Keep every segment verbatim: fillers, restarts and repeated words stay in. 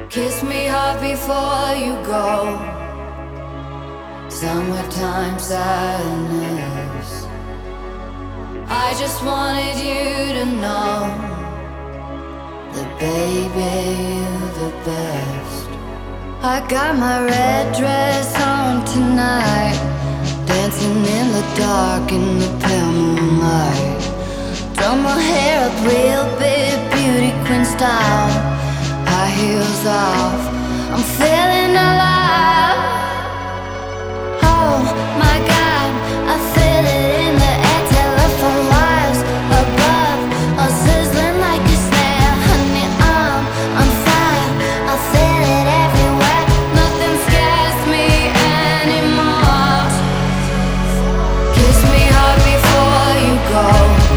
Kiss me hard before you go. Summertime sadness. I just wanted you to know that baby, you're the best. I got my red dress on tonight, dancing in the dark in the pale moonlight. Done my hair up real big, beauty queen style, high heels off, I'm feeling alive. Oh my God, I feel it in the air, telephone wires above, all sizzling like a snare. Honey, I'm on fire, I feel it everywhere. Nothing scares me anymore. Kiss me hard before you go.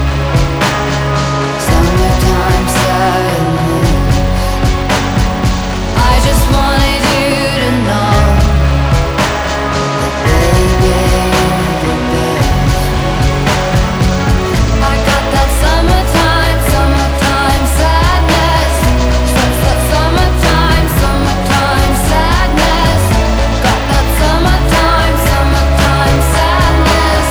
Summertime sadness. I just wanted you to know that baby, you're the best. I got that summertime, summertime sadness. Such that summertime, summertime sadness. Got that summertime, summertime sadness.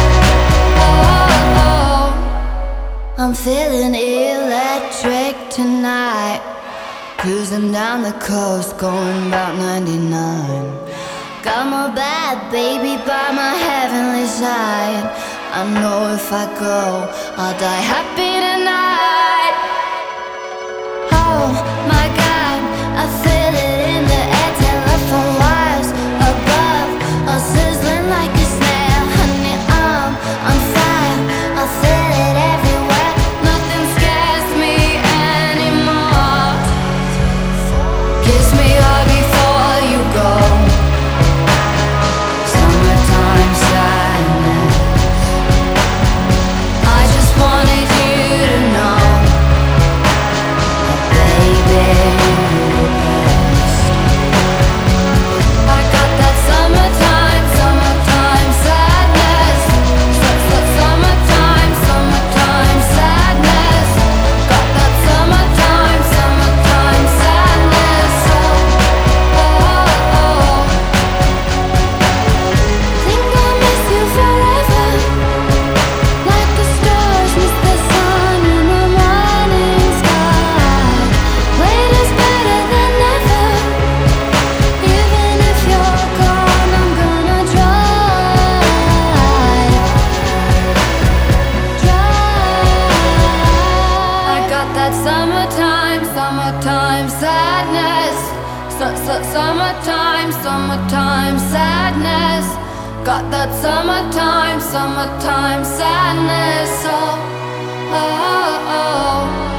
Oh, oh. I'm feeling electric tonight, cruising down the coast, going about ninety-nine. Got my bad baby by my heavenly side. I know if I go, I'll die happy tonight. Oh my God, I feel it in the air, telephone wires above, all sizzling like a snare. Honey, I'm on fire, I feel it everywhere. Nothing scares me anymore. Kiss me hard before you go. Summertime sadness. I just wanted you to know that baby, you're the best. I got that summertime, summertime sadness. Such that summertime, summertime sadness. Got that summertime, summertime sadness. Oh, oh, oh. Think I'll miss you forever, like the stars miss the sun in the morning sky. Wait is better than never. Even if you're gone, I'm gonna try, try. I got that summertime, summertime sadness. Su- su- Summertime, summertime sadness. Got that summertime, summertime sadness. Oh, oh, oh.